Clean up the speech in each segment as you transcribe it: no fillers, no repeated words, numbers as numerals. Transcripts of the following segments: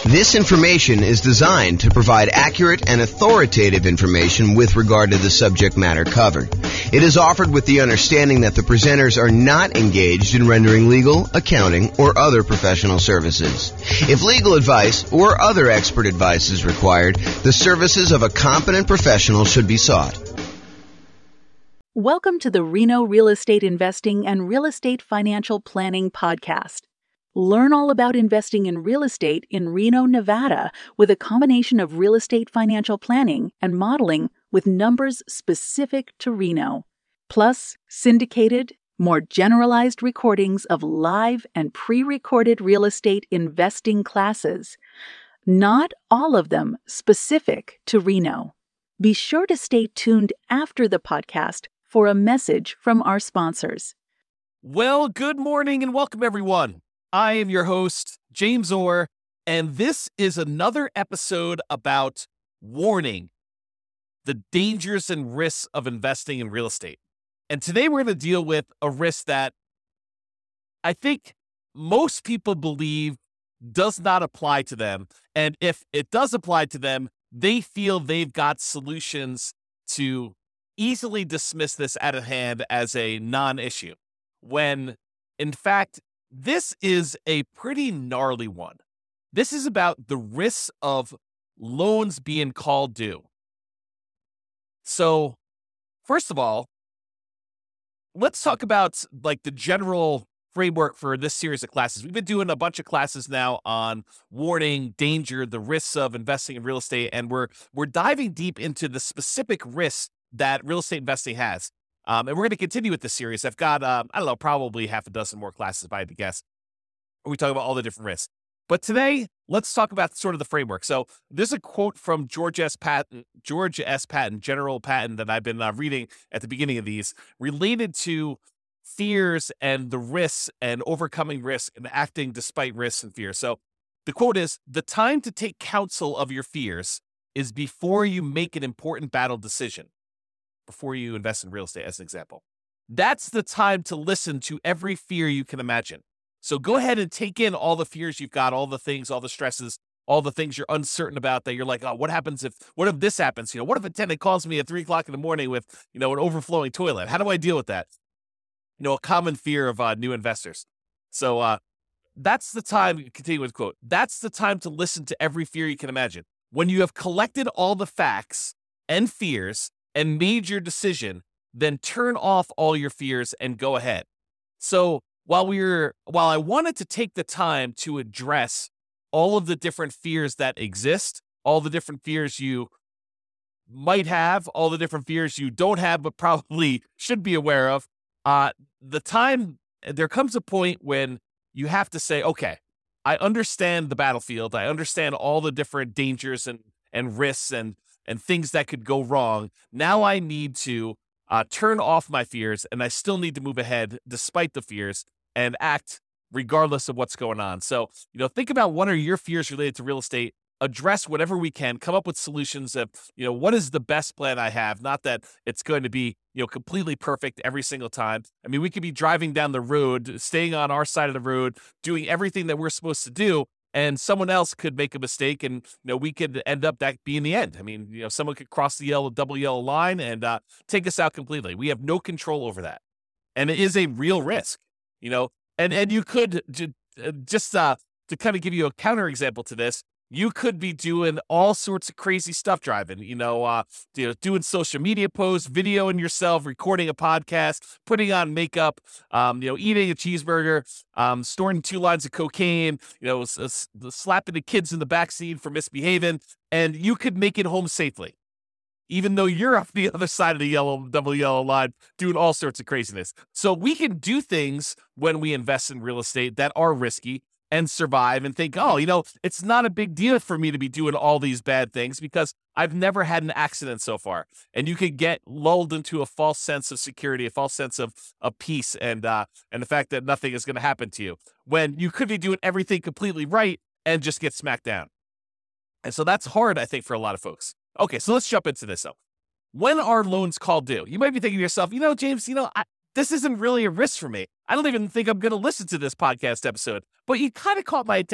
This information is designed to provide accurate and authoritative information with regard to the subject matter covered. It is offered with the understanding that the presenters are not engaged in rendering legal, accounting, or other professional services. If legal advice or other expert advice is required, the services of a competent professional should be sought. Welcome to the Reno Real Estate Investing and Real Estate Financial Planning Podcast. Learn all about investing in real estate in Reno, Nevada, with a combination of real estate financial planning and modeling with numbers specific to Reno, plus syndicated, more generalized recordings of live and pre-recorded real estate investing classes, not all of them specific to Reno. Be sure to stay tuned after the podcast for a message from our sponsors. Well, good morning and welcome, everyone. I am your host, James Orr, and this is another episode about warning the dangers and risks of investing in real estate. And today we're going to deal with a risk that I think most people believe does not apply to them. And if it does apply to them, they feel they've got solutions to easily dismiss this out of hand as a non-issue, when in fact, this is a pretty gnarly one. This is about the risks of loans being called due. So, first of all, let's talk about like the general framework for this series of classes. We've been doing a bunch of classes now on warning, danger, the risks of investing in real estate, and we're diving deep into the specific risks that real estate investing has. And we're going to continue with this series. I've got, probably half a dozen more classes if I had to guess. We talk about all the different risks. But today, let's talk about sort of the framework. So there's a quote from George S. Patton, General Patton, that I've been reading at the beginning of these, related to fears and the risks and overcoming risk and acting despite risks and fears. So the quote is, "The time to take counsel of your fears is before you make an important battle decision." Before you invest in real estate, as an example. That's the time to listen to every fear you can imagine. So go ahead and take in all the fears you've got, all the things, all the stresses, all the things you're uncertain about that you're like, oh, what if this happens? What if a tenant calls me at 3:00 in the morning with, an overflowing toilet? How do I deal with that? A common fear of new investors. So that's the time, continue with the quote, "That's the time to listen to every fear you can imagine. When you have collected all the facts and fears and made your decision, then turn off all your fears and go ahead." So while I wanted to take the time to address all of the different fears that exist, all the different fears you might have, all the different fears you don't have but probably should be aware of, there comes a point when you have to say, okay, I understand the battlefield. I understand all the different dangers and risks and things that could go wrong. Now I need to turn off my fears, and I still need to move ahead despite the fears and act regardless of what's going on. So, think about what are your fears related to real estate, address whatever we can, come up with solutions of, what is the best plan I have? Not that it's going to be, completely perfect every single time. I mean, we could be driving down the road, staying on our side of the road, doing everything that we're supposed to do, and someone else could make a mistake, and we could end up that being the end. I mean, someone could cross the double yellow line and take us out completely. We have no control over that, and it is a real risk. And you could just to kind of give you a counterexample to this, you could be doing all sorts of crazy stuff driving. Doing social media posts, videoing yourself, recording a podcast, putting on makeup, eating a cheeseburger, storing 2 lines of cocaine, slapping the kids in the backseat for misbehaving, and you could make it home safely, even though you're off the other side of the double yellow line doing all sorts of craziness. So we can do things when we invest in real estate that are risky and survive and think, oh, it's not a big deal for me to be doing all these bad things because I've never had an accident so far. And you could get lulled into a false sense of security, a false sense of peace and the fact that nothing is going to happen to you when you could be doing everything completely right and just get smacked down. And so that's hard, I think, for a lot of folks. Okay, so let's jump into this, though. When are loans called due? You might be thinking to yourself, James, this isn't really a risk for me. I don't even think I'm going to listen to this podcast episode. But you kind of caught my attention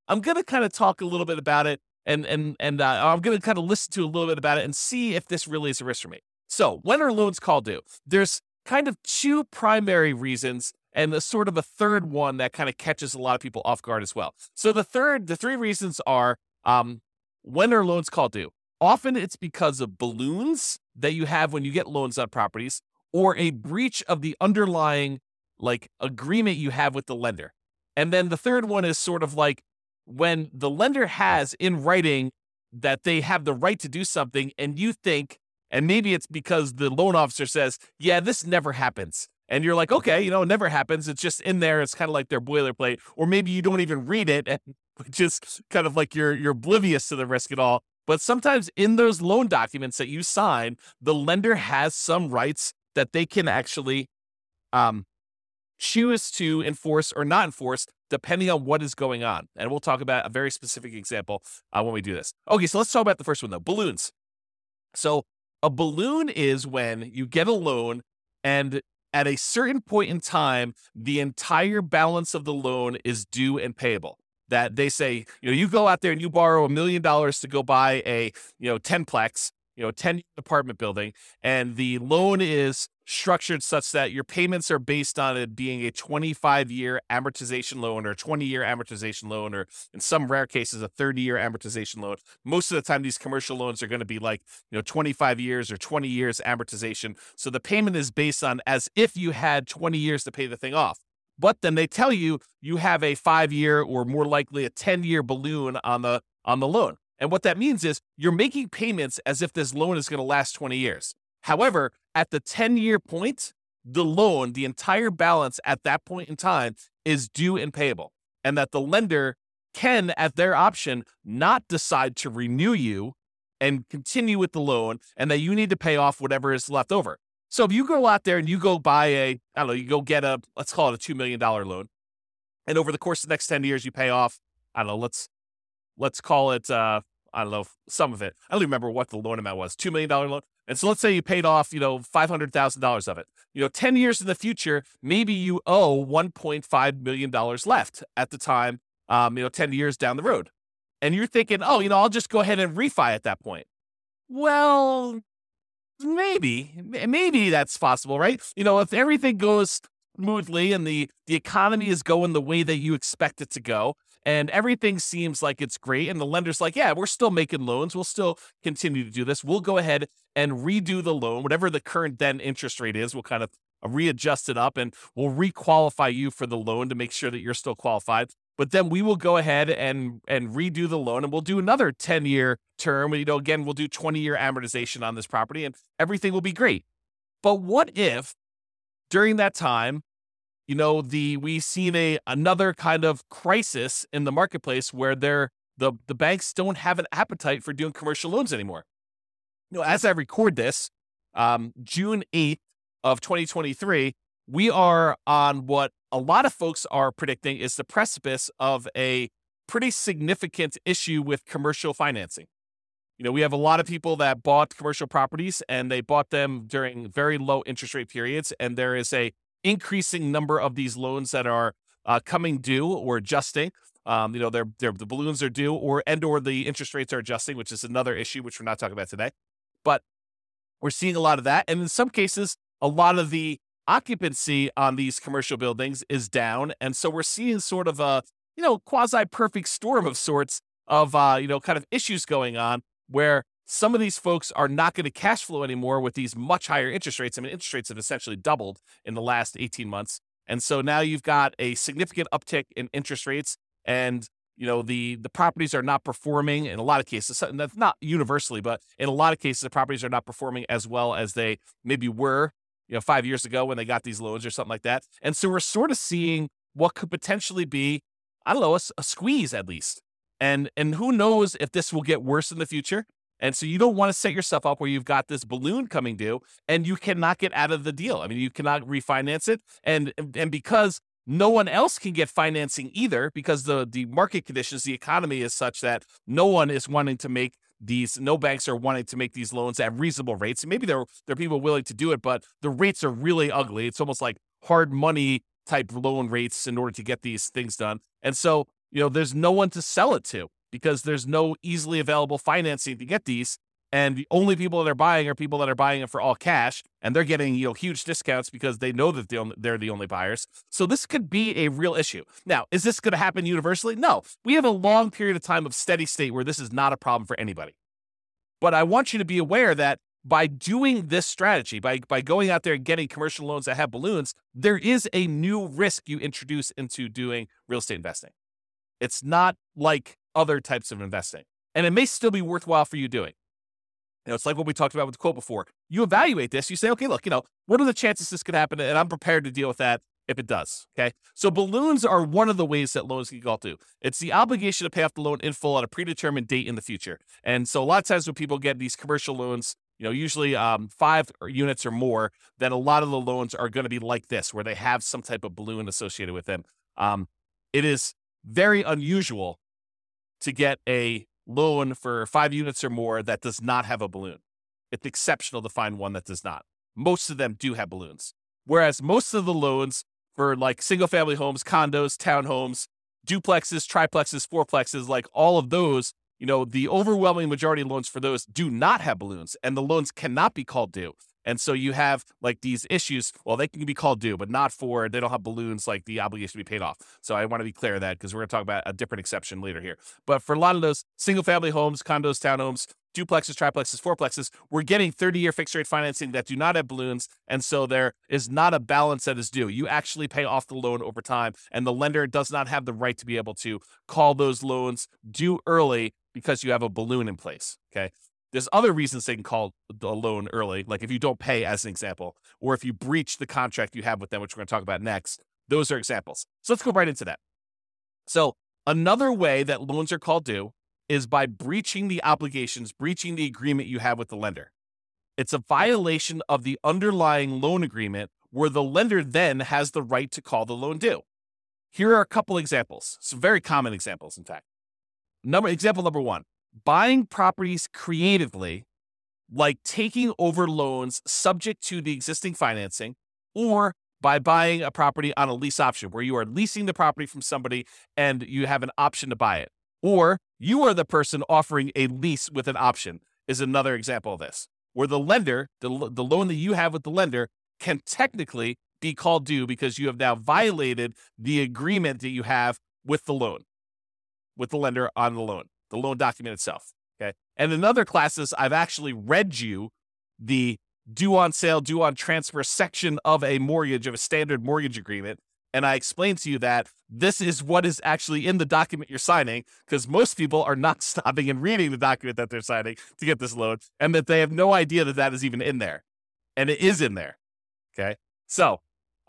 I'm going to kind of talk a little bit about it, and I'm going to kind of listen to a little bit about it and see if this really is a risk for me. So when are loans called due? There's kind of two primary reasons and a sort of a third one that kind of catches a lot of people off guard as well. So the three reasons are, when are loans called due? Often it's because of balloons that you have when you get loans on properties, or a breach of the underlying agreement you have with the lender. And then the third one is sort of like when the lender has in writing that they have the right to do something, and you think, and maybe it's because the loan officer says, yeah, this never happens. And you're like, okay, it never happens. It's just in there. It's kind of like their boilerplate. Or maybe you don't even read it, and just kind of like you're oblivious to the risk at all. But sometimes in those loan documents that you sign, the lender has some rights that they can actually choose to enforce or not enforce, depending on what is going on. And we'll talk about a very specific example when we do this. Okay, so let's talk about the first one, though, balloons. So a balloon is when you get a loan, and at a certain point in time, the entire balance of the loan is due and payable. That they say, you go out there and you borrow $1 million to go buy a, 10-plex, 10 apartment building, and the loan is structured such that your payments are based on it being a 25-year amortization loan or 20-year amortization loan, or in some rare cases, a 30-year amortization loan. Most of the time, these commercial loans are going to be 25 years or 20 years amortization. So the payment is based on as if you had 20 years to pay the thing off. But then they tell you have a 5-year or more likely a 10-year balloon on the loan. And what that means is you're making payments as if this loan is going to last 20 years. However, at the 10-year point, the loan, the entire balance at that point in time is due and payable. And that the lender can, at their option, not decide to renew you and continue with the loan, and that you need to pay off whatever is left over. So if you go out there and you go buy you go get let's call it a $2 million loan. And over the course of the next 10 years, you pay off, let's call it, some of it. I don't even remember what the loan amount was, $2 million loan. And so let's say you paid off, $500,000 of it. 10 years in the future, maybe you owe $1.5 million left at the time, 10 years down the road. And you're thinking, I'll just go ahead and refi at that point. Well, maybe that's possible, right? If everything goes smoothly and the economy is going the way that you expect it to go, and everything seems like it's great, and the lender's like, yeah, we're still making loans, we'll still continue to do this, we'll go ahead and redo the loan, whatever the current then interest rate is, we'll kind of readjust it up, and we'll requalify you for the loan to make sure that you're still qualified. But then we will go ahead and redo the loan, and we'll do another 10-year term. Again, we'll do 20-year amortization on this property, and everything will be great. But what if during that time, we've seen another kind of crisis in the marketplace where the banks don't have an appetite for doing commercial loans anymore? As I record this, June 8th of 2023, we are on what a lot of folks are predicting is the precipice of a pretty significant issue with commercial financing. We have a lot of people that bought commercial properties, and they bought them during very low interest rate periods. And there is a increasing number of these loans that are coming due or adjusting. The balloons are due, or the interest rates are adjusting, which is another issue, which we're not talking about today. But we're seeing a lot of that. And in some cases, a lot of the occupancy on these commercial buildings is down. And so we're seeing sort of a, quasi-perfect storm of sorts of, kind of issues going on where some of these folks are not going to cash flow anymore with these much higher interest rates. I mean, interest rates have essentially doubled in the last 18 months. And so now you've got a significant uptick in interest rates, and, the properties are not performing in a lot of cases. That's not universally, but in a lot of cases, the properties are not performing as well as they maybe were 5 years ago when they got these loans or something like that. And so we're sort of seeing what could potentially be, a squeeze at least. And who knows if this will get worse in the future. And so you don't want to set yourself up where you've got this balloon coming due and you cannot get out of the deal. I mean, you cannot refinance it. And because no one else can get financing either, because the market conditions, the economy is such that no one is wanting to make no banks are wanting to make these loans at reasonable rates. And maybe there are people willing to do it, but the rates are really ugly. It's almost like hard money type loan rates in order to get these things done. And so there's no one to sell it to because there's no easily available financing to get these. And the only people that are buying are people that are buying it for all cash, and they're getting huge discounts because they know that they're the only buyers. So this could be a real issue. Now, is this going to happen universally? No. We have a long period of time of steady state where this is not a problem for anybody. But I want you to be aware that by doing this strategy, by going out there and getting commercial loans that have balloons, there is a new risk you introduce into doing real estate investing. It's not like other types of investing, and it may still be worthwhile for you doing. It's like what we talked about with the quote before. You evaluate this. You say, okay, look, what are the chances this could happen? And I'm prepared to deal with that if it does. Okay. So balloons are one of the ways that loans can call to. It's the obligation to pay off the loan in full at a predetermined date in the future. And so a lot of times when people get these commercial loans, usually 5 units or more, then a lot of the loans are going to be like this, where they have some type of balloon associated with them. It is very unusual to get a loan for 5 units or more that does not have a balloon. It's exceptional to find one that does not. Most of them do have balloons. Whereas most of the loans for like single family homes, condos, townhomes, duplexes, triplexes, fourplexes, like all of those, the overwhelming majority of loans for those do not have balloons, and the loans cannot be called due. And so you have like these issues. Well, they can be called due, but they don't have balloons like the obligation to be paid off. So I want to be clear of that because we're going to talk about a different exception later here. But for a lot of those single family homes, condos, townhomes, duplexes, triplexes, fourplexes, we're getting 30-year fixed rate financing that do not have balloons. And so there is not a balance that is due. You actually pay off the loan over time, and the lender does not have the right to be able to call those loans due early because you have a balloon in place. Okay. There's other reasons they can call the loan early, like if you don't pay, as an example, or if you breach the contract you have with them, which we're going to talk about next. Those are examples. So let's go right into that. So another way that loans are called due is by breaching the obligations, breaching the agreement you have with the lender. It's a violation of the underlying loan agreement where the lender then has the right to call the loan due. Here are a couple examples, some very common examples, in fact. Example number 1. Buying properties creatively, like taking over loans subject to the existing financing, or by buying a property on a lease option where you are leasing the property from somebody and you have an option to buy it. Or you are the person offering a lease with an option is another example of this, where the lender, the loan that you have with the lender can technically be called due because you have now violated the agreement that you have with the loan, with the lender on the loan document itself, okay? And in other classes, I've actually read you the due on sale, due on transfer section of a mortgage, of a standard mortgage agreement, and I explained to you that this is what is actually in the document you're signing, because most people are not stopping and reading the document that they're signing to get this loan, and that they have no idea that that is even in there. And it is in there, okay? So,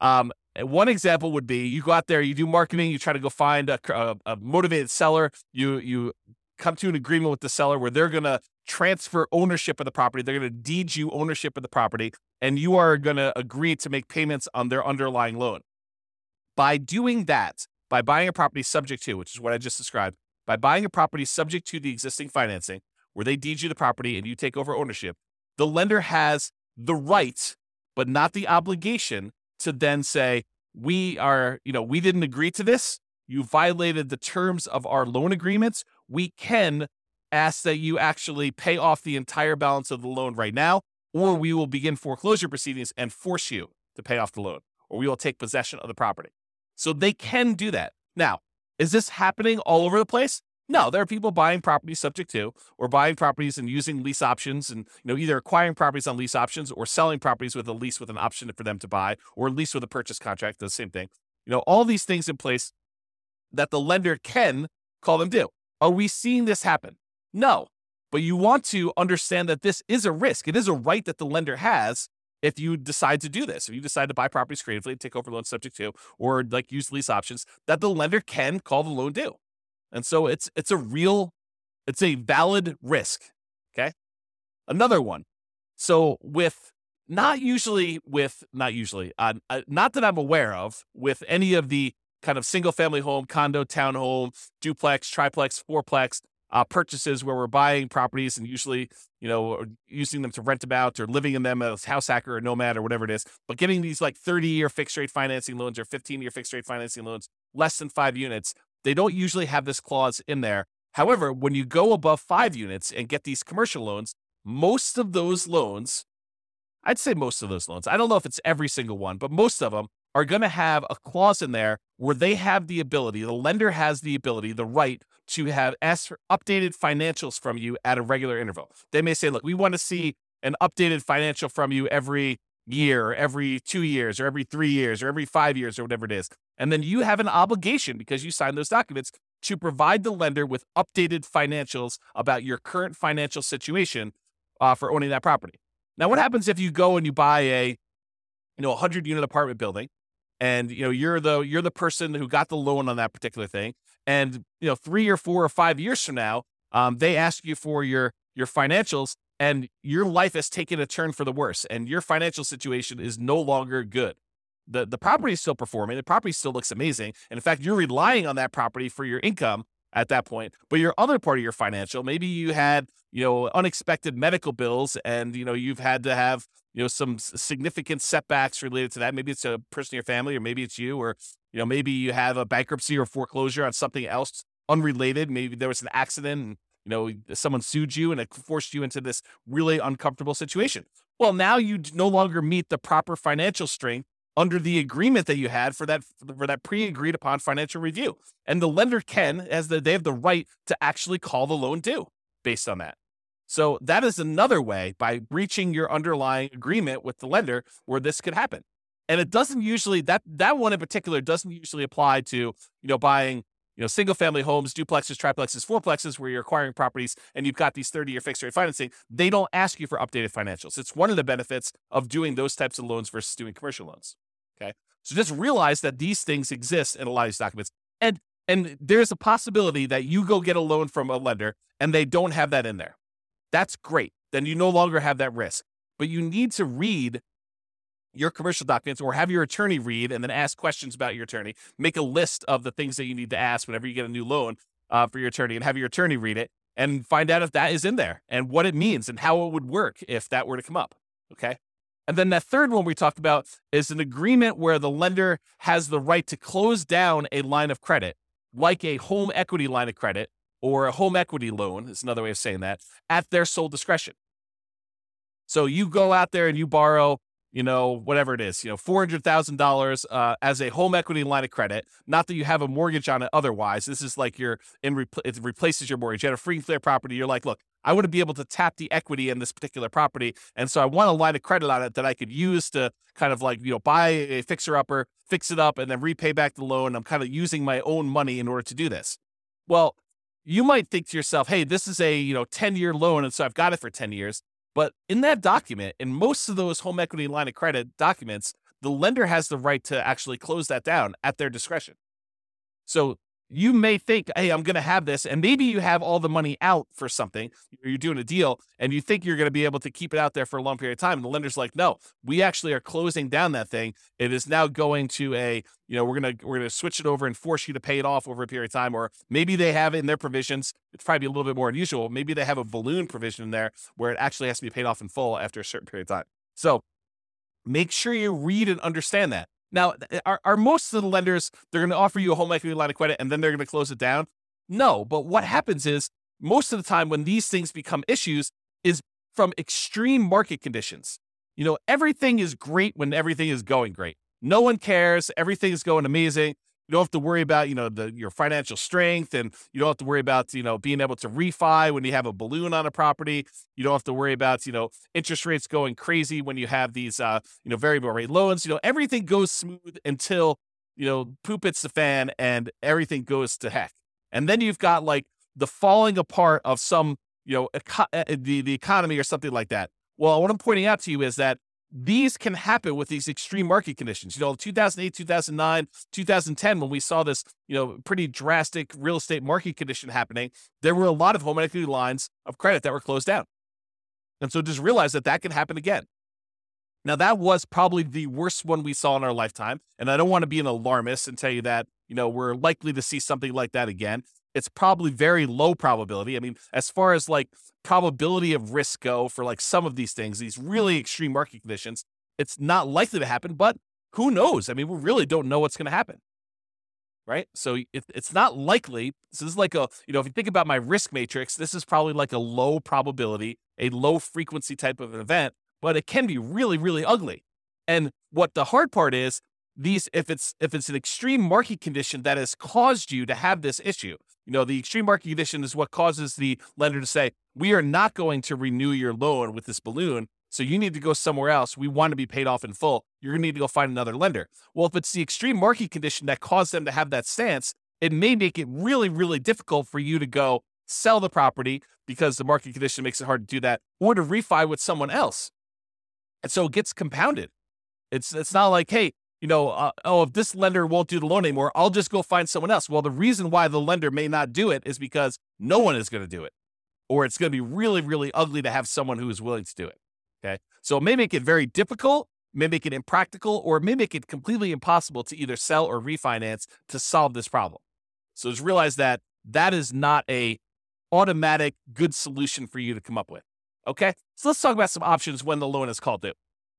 one example would be you go out there, you do marketing, you try to go find a motivated seller, you come to an agreement with the seller where they're going to transfer ownership of the property. They're going to deed you ownership of the property, and you are going to agree to make payments on their underlying loan. By doing that, by buying a property subject to, which is what I just described, by buying a property subject to the existing financing, where they deed you the property and you take over ownership, the lender has the right, but not the obligation, to then say, we didn't agree to this. You violated the terms of our loan agreements. We can ask that you actually pay off the entire balance of the loan right now, or we will begin foreclosure proceedings and force you to pay off the loan, or we will take possession of the property. So they can do that. Now, is this happening all over the place? No, there are people buying properties subject to, or buying properties and using lease options, and either acquiring properties on lease options or selling properties with a lease with an option for them to buy, or a lease with a purchase contract, the same thing. All these things in place that the lender can call them due. Are we seeing this happen? No, but you want to understand that this is a risk. It is a right that the lender has if you decide to do this. If you decide to buy properties creatively, take over loans subject to, or like use lease options, that the lender can call the loan due. And so it's a valid risk. Okay. Another one. So not that I'm aware of with any of the kind of single family home, condo, townhome, duplex, triplex, fourplex purchases where we're buying properties and usually, using them to rent them out or living in them as house hacker or nomad or whatever it is, but getting these like 30-year fixed rate financing loans or 15-year fixed rate financing loans, less than 5 units. They don't usually have this clause in there. However, when you go above 5 units and get these commercial loans, most of those loans, I'd say most of those loans, I don't know if it's every single one, but most of them are going to have a clause in there where they have the ability, the lender has the ability, the right to have ask for updated financials from you at a regular interval. They may say, look, we want to see an updated financial from you every year, or every 2 years, or every 3 years, or every 5 years, or whatever it is. And then you have an obligation, because you signed those documents, to provide the lender with updated financials about your current financial situation for owning that property. Now, what happens if you go and you buy a 100-unit apartment building, and you're the person who got the loan on that particular thing, and 3 or 4 or 5 years from now, they ask you for your financials, and your life has taken a turn for the worse, and your financial situation is no longer good. The property is still performing. The property still looks amazing. And in fact, you're relying on that property for your income at that point. But your other part of your financial, maybe you had, unexpected medical bills, and, you've had to have, some significant setbacks related to that. Maybe it's a person in your family, or maybe it's you, or, maybe you have a bankruptcy or foreclosure on something else unrelated. Maybe there was an accident and, someone sued you and it forced you into this really uncomfortable situation. Well, now you no longer meet the proper financial strength under the agreement that you had for that pre-agreed upon financial review. And the lender they have the right to actually call the loan due based on that. So that is another way, by breaching your underlying agreement with the lender, where this could happen. And it doesn't usually, that one in particular doesn't usually apply to, buying, single family homes, duplexes, triplexes, fourplexes, where you're acquiring properties and you've got these 30-year fixed rate financing. They don't ask you for updated financials. It's one of the benefits of doing those types of loans versus doing commercial loans. Okay. So just realize that these things exist in a lot of these documents. And there's a possibility that you go get a loan from a lender and they don't have that in there. That's great. Then you no longer have that risk. But you need to read your commercial documents, or have your attorney read and then ask questions about your attorney. Make a list of the things that you need to ask whenever you get a new loan for your attorney, and have your attorney read it and find out if that is in there and what it means and how it would work if that were to come up. Okay. And then that third one we talked about is an agreement where the lender has the right to close down a line of credit, like a home equity line of credit or a home equity loan, is another way of saying that, at their sole discretion. So you go out there and you borrow, whatever it is, $400,000 as a home equity line of credit. Not that you have a mortgage on it otherwise. This is like it replaces your mortgage. You had a free and clear property. You're like, look, I want to be able to tap the equity in this particular property. And so I want a line of credit on it that I could use to kind of like, buy a fixer-upper, fix it up, and then repay back the loan. I'm kind of using my own money in order to do this. Well, you might think to yourself, hey, this is a 10-year loan, and so I've got it for 10 years. But in that document, in most of those home equity line of credit documents, the lender has the right to actually close that down at their discretion. So you may think, hey, I'm going to have this, and maybe you have all the money out for something, or you're doing a deal, and you think you're going to be able to keep it out there for a long period of time. And the lender's like, no, we actually are closing down that thing. It is now going to we're going to switch it over and force you to pay it off over a period of time. Or maybe they have it in their provisions. It's probably a little bit more unusual. Maybe they have a balloon provision in there where it actually has to be paid off in full after a certain period of time. So make sure you read and understand that. Now, are most of the lenders, they're going to offer you a home equity line of credit and then they're going to close it down? No, but what happens is most of the time when these things become issues is from extreme market conditions. Everything is great when everything is going great. No one cares. Everything is going amazing. You don't have to worry about, your financial strength, and you don't have to worry about, being able to refi when you have a balloon on a property. You don't have to worry about, interest rates going crazy when you have these, variable rate loans. Everything goes smooth until, poop hits the fan and everything goes to heck. And then you've got like the falling apart of some, the economy or something like that. Well, what I'm pointing out to you is that these can happen with these extreme market conditions. 2008, 2009, 2010, when we saw this, pretty drastic real estate market condition happening, there were a lot of home equity lines of credit that were closed down. And so just realize that can happen again. Now, that was probably the worst one we saw in our lifetime. And I don't want to be an alarmist and tell you that, we're likely to see something like that again. It's probably very low probability. I mean, as far as like probability of risk go for like some of these things, these really extreme market conditions, it's not likely to happen, but who knows? I mean, we really don't know what's going to happen. right? So it's not likely. This is like if you think about my risk matrix, this is probably like a low probability, a low frequency type of an event, but it can be really, really ugly. And what the hard part is, if it's an extreme market condition that has caused you to have this issue, the extreme market condition is what causes the lender to say, we are not going to renew your loan with this balloon. So you need to go somewhere else. We want to be paid off in full. You're going to need to go find another lender. Well, if it's the extreme market condition that caused them to have that stance, it may make it really, really difficult for you to go sell the property because the market condition makes it hard to do that, or to refi with someone else. And so it gets compounded. It's not like, hey, if this lender won't do the loan anymore, I'll just go find someone else. Well, the reason why the lender may not do it is because no one is going to do it, or it's going to be really, really ugly to have someone who is willing to do it. Okay. So it may make it very difficult, may make it impractical, or it may make it completely impossible to either sell or refinance to solve this problem. So just realize that is not a automatic good solution for you to come up with. Okay. So let's talk about some options when the loan is called due.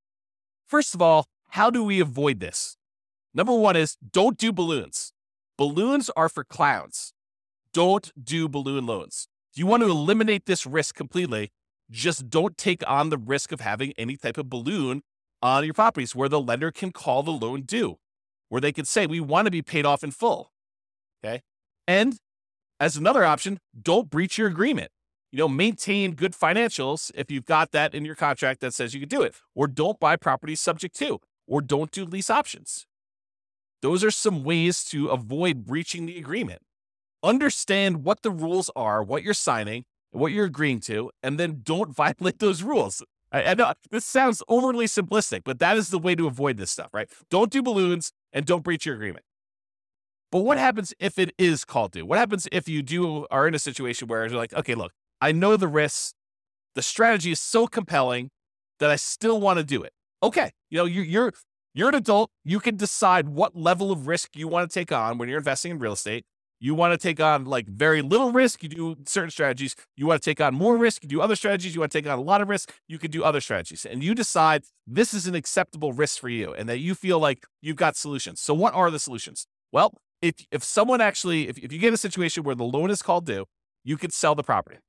First of all, how do we avoid this? Number one is don't do balloons. Balloons are for clowns. Don't do balloon loans. If you want to eliminate this risk completely, just don't take on the risk of having any type of balloon on your properties where the lender can call the loan due, where they can say, we want to be paid off in full. Okay. And as another option, don't breach your agreement. Maintain good financials if you've got that in your contract that says you can do it, or don't buy properties subject to, or don't do lease options. Those are some ways to avoid breaching the agreement. Understand what the rules are, what you're signing, what you're agreeing to, and then don't violate those rules. I know this sounds overly simplistic, but that is the way to avoid this stuff, right? Don't do balloons and don't breach your agreement. But what happens if it is called due? What happens if you are in a situation where you're like, okay, look, I know the risks. The strategy is so compelling that I still want to do it. Okay, you're an adult. You can decide what level of risk you want to take on when you're investing in real estate. You want to take on like very little risk, you do certain strategies. You want to take on more risk, you do other strategies. You want to take on a lot of risk, you could do other strategies. And you decide this is an acceptable risk for you and that you feel like you've got solutions. So what are the solutions? Well, if someone actually, if you get in a situation where the loan is called due, you could sell the property.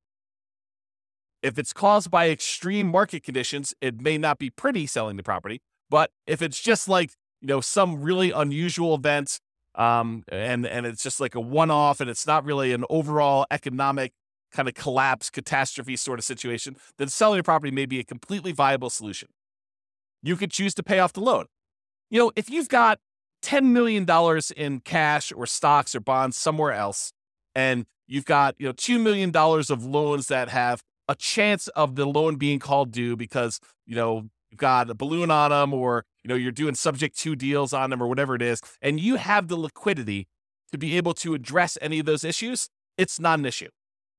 If it's caused by extreme market conditions, it may not be pretty selling the property. But if it's just like, some really unusual event, and it's just like a one-off and it's not really an overall economic kind of collapse, catastrophe sort of situation, then selling the property may be a completely viable solution. You could choose to pay off the loan. If you've got $10 million in cash or stocks or bonds somewhere else, and you've got, $2 million of loans that have a chance of the loan being called due because, you've got a balloon on them, or, you're doing subject to deals on them or whatever it is, and you have the liquidity to be able to address any of those issues, it's not an issue.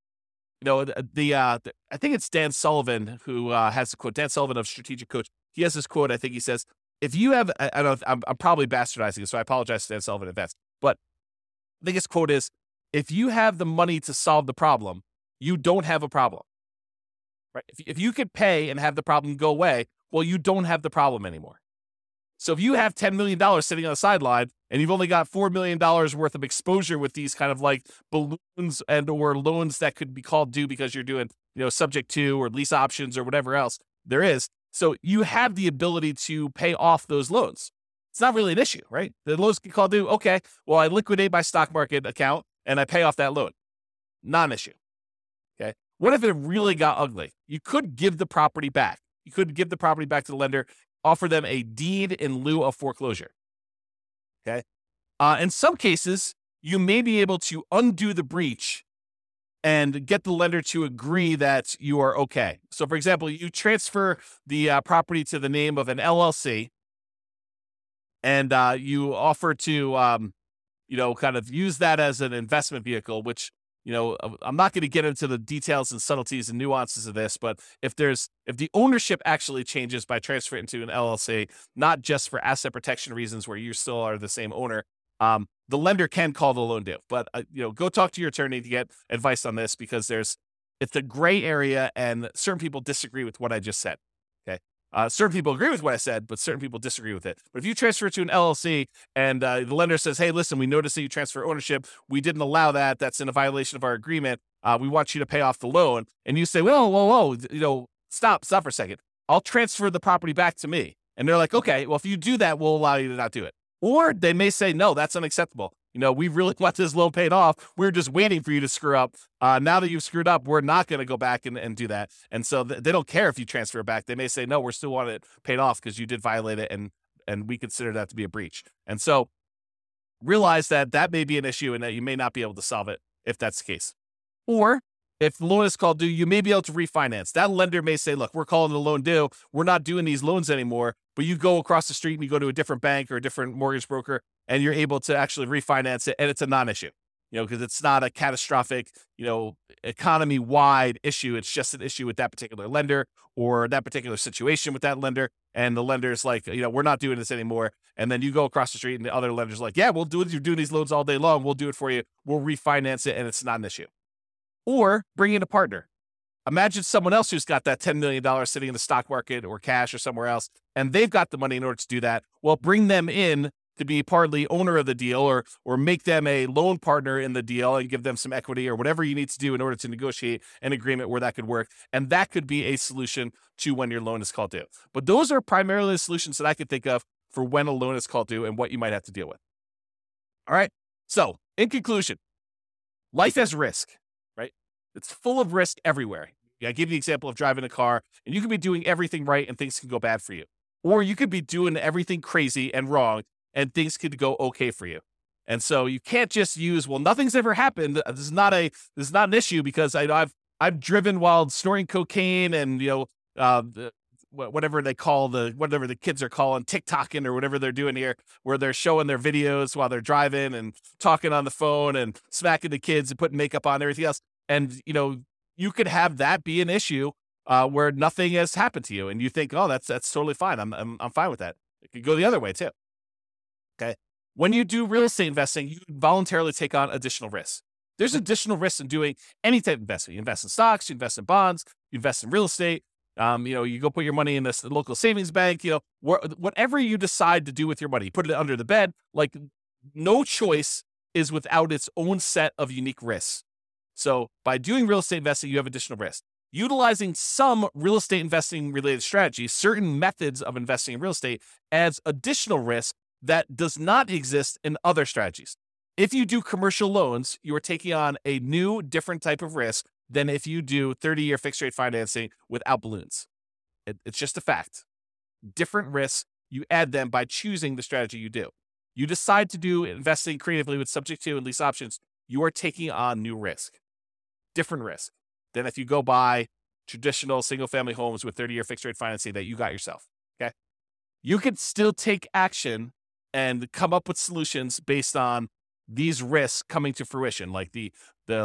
I think it's Dan Sullivan who has the quote, Dan Sullivan of Strategic Coach. He has this quote. I think he says, if you have, I don't know, I'm probably bastardizing it, so I apologize to Dan Sullivan in advance, but I think his quote is, if you have the money to solve the problem, you don't have a problem, right? If you could pay and have the problem go away, well, you don't have the problem anymore. So if you have $10 million sitting on the sideline and you've only got $4 million worth of exposure with these kind of like balloons and or loans that could be called due because you're doing, subject to or lease options or whatever else there is. So you have the ability to pay off those loans. It's not really an issue, right? The loans get called due. Okay, well, I liquidate my stock market account and I pay off that loan. Not an issue. Okay. What if it really got ugly? You could give the property back. You could give the property back to the lender, offer them a deed in lieu of foreclosure. Okay. In some cases, you may be able to undo the breach and get the lender to agree that you are okay. So, for example, you transfer the property to the name of an LLC, and you offer to, kind of use that as an investment vehicle, which, I'm not going to get into the details and subtleties and nuances of this, but if the ownership actually changes by transferring into an LLC, not just for asset protection reasons where you still are the same owner, the lender can call the loan due. But, go talk to your attorney to get advice on this because it's a gray area and certain people disagree with what I just said. Okay. Certain people agree with what I said, but certain people disagree with it. But if you transfer it to an LLC and the lender says, hey, listen, we noticed that you transfer ownership. We didn't allow that. That's in a violation of our agreement. We want you to pay off the loan. And you say, whoa, stop for a second. I'll transfer the property back to me. And they're like, okay, well, if you do that, we'll allow you to not do it. Or they may say, no, that's unacceptable. We really want this loan paid off. We're just waiting for you to screw up. Now that you've screwed up, we're not going to go back and do that. And so they don't care if you transfer it back. They may say, no, we're still wanting it paid off because you did violate it, and we consider that to be a breach. And so realize that may be an issue and that you may not be able to solve it if that's the case. Or if the loan is called due, you may be able to refinance. That lender may say, look, we're calling the loan due. We're not doing these loans anymore. But you go across the street and you go to a different bank or a different mortgage broker, and you're able to actually refinance it. And it's a non-issue, because it's not a catastrophic, economy-wide issue. It's just an issue with that particular lender or that particular situation with that lender. And the lender's like, we're not doing this anymore. And then you go across the street and the other lender's like, yeah, we'll do it. You're doing these loans all day long. We'll do it for you. We'll refinance it. And it's not an issue. Or bring in a partner. Imagine someone else who's got that $10 million sitting in the stock market or cash or somewhere else, and they've got the money in order to do that. Well, bring them in to be partly owner of the deal or make them a loan partner in the deal and give them some equity or whatever you need to do in order to negotiate an agreement where that could work. And that could be a solution to when your loan is called due. But those are primarily the solutions that I could think of for when a loan is called due and what you might have to deal with. All right. So in conclusion, life has risk. It's full of risk everywhere. I give you the example of driving a car, and you could be doing everything right and things can go bad for you. Or you could be doing everything crazy and wrong and things could go okay for you. And so you can't just use, well, nothing's ever happened. This is not an issue because I've driven while snorting cocaine and whatever the kids are calling TikToking or whatever they're doing here, where they're showing their videos while they're driving and talking on the phone and smacking the kids and putting makeup on and everything else. And, you could have that be an issue where nothing has happened to you. And you think, oh, that's totally fine. I'm fine with that. It could go the other way too. Okay. When you do real estate investing, you voluntarily take on additional risks. There's additional risks in doing any type of investment. You invest in stocks, you invest in bonds, you invest in real estate. You go put your money in this local savings bank, whatever you decide to do with your money, you put it under the bed. Like, no choice is without its own set of unique risks. So by doing real estate investing, you have additional risk. Utilizing some real estate investing related strategies, certain methods of investing in real estate adds additional risk that does not exist in other strategies. If you do commercial loans, you are taking on a new, different type of risk than if you do 30-year fixed rate financing without balloons. It's just a fact. Different risks, you add them by choosing the strategy you do. You decide to do investing creatively with subject to and lease options, you are taking on new risk. Different risk than if you go buy traditional single-family homes with 30-year fixed-rate financing that you got yourself, okay? You can still take action and come up with solutions based on these risks coming to fruition, like the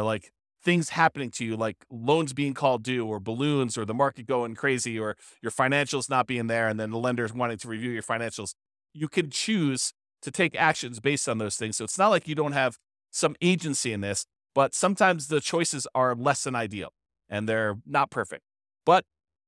things happening to you, like loans being called due or balloons or the market going crazy or your financials not being there and then the lenders wanting to review your financials. You can choose to take actions based on those things. So it's not like you don't have some agency in this. But sometimes the choices are less than ideal and they're not perfect. But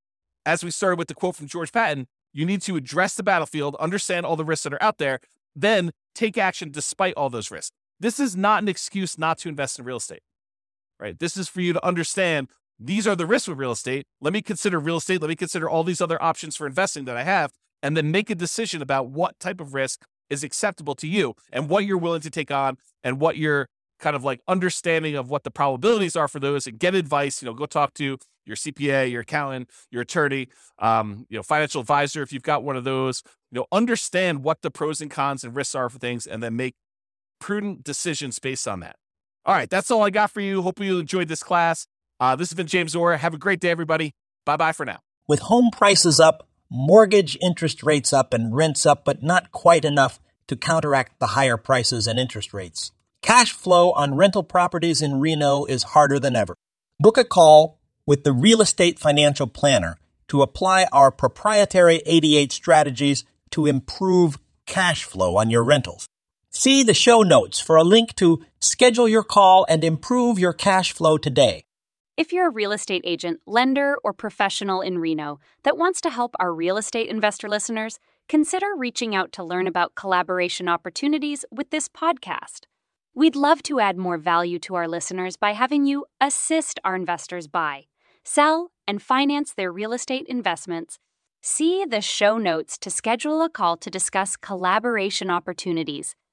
as we started with the quote from George Patton, you need to address the battlefield, understand all the risks that are out there, then take action despite all those risks. This is not an excuse not to invest in real estate, right? This is for you to understand these are the risks with real estate. Let me consider real estate. Let me consider all these other options for investing that I have, and then make a decision about what type of risk is acceptable to you and what you're willing to take on and what you're kind of like understanding of what the probabilities are for those, and get advice. Go talk to your CPA, your accountant, your attorney, financial advisor if you've got one of those. Understand what the pros and cons and risks are for things, and then make prudent decisions based on that. All right, that's all I got for you. Hope you enjoyed this class. This has been James Orr. Have a great day, everybody. Bye-bye for now. With home prices up, mortgage interest rates up, and rents up, but not quite enough to counteract the higher prices and interest rates, cash flow on rental properties in Reno is harder than ever. Book a call with the Real Estate Financial Planner to apply our proprietary 88 strategies to improve cash flow on your rentals. See the show notes for a link to schedule your call and improve your cash flow today. If you're a real estate agent, lender, or professional in Reno that wants to help our real estate investor listeners, consider reaching out to learn about collaboration opportunities with this podcast. We'd love to add more value to our listeners by having you assist our investors buy, sell, and finance their real estate investments. See the show notes to schedule a call to discuss collaboration opportunities.